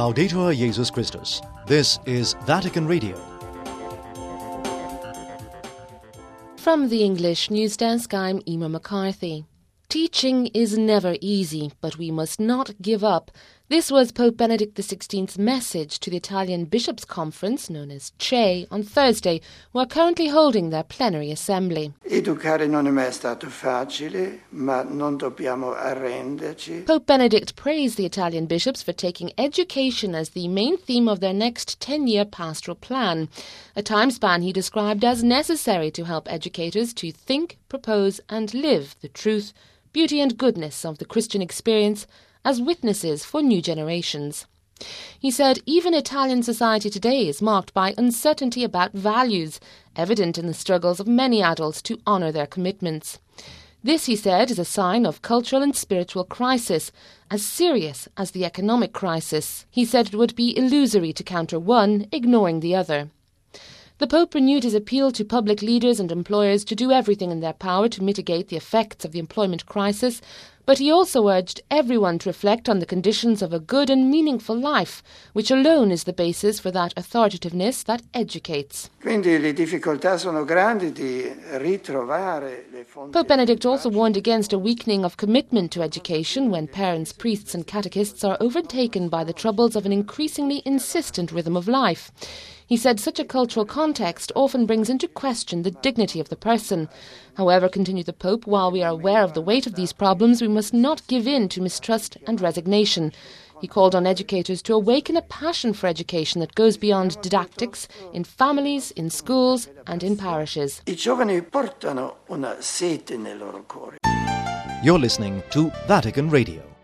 Laudetur Jesus Christus. This is Vatican Radio. From the English News Desk, I'm Emma McCarthy. Teaching is never easy, but we must not give up. This was Pope Benedict XVI's message to the Italian Bishops' Conference, known as CE, on Thursday, who are currently holding their plenary assembly. Educare non è mai stato facile, ma non dobbiamo arrenderci. Pope Benedict praised the Italian bishops for taking education as the main theme of their next 10-year pastoral plan, a time span he described as necessary to help educators to think, propose and live the truth, beauty and goodness of the Christian experience as witnesses for new generations. He said even Italian society today is marked by uncertainty about values, evident in the struggles of many adults to honour their commitments. This, he said, is a sign of cultural and spiritual crisis, as serious as the economic crisis. He said it would be illusory to counter one, ignoring the other. The Pope renewed his appeal to public leaders and employers to do everything in their power to mitigate the effects of the employment crisis, but he also urged everyone to reflect on the conditions of a good and meaningful life, which alone is the basis for that authoritativeness that educates. Quindi le difficoltà sono grandi di ritrovare le fonti. Pope Benedict also warned against a weakening of commitment to education when parents, priests and catechists are overtaken by the troubles of an increasingly insistent rhythm of life. He said such a cultural context often brings into question the dignity of the person. However, continued the Pope, while we are aware of the weight of these problems, we must not give in to mistrust and resignation. He called on educators to awaken a passion for education that goes beyond didactics, in families, in schools and in parishes. I giovani portano una sete nel loro cuore. You're listening to Vatican Radio.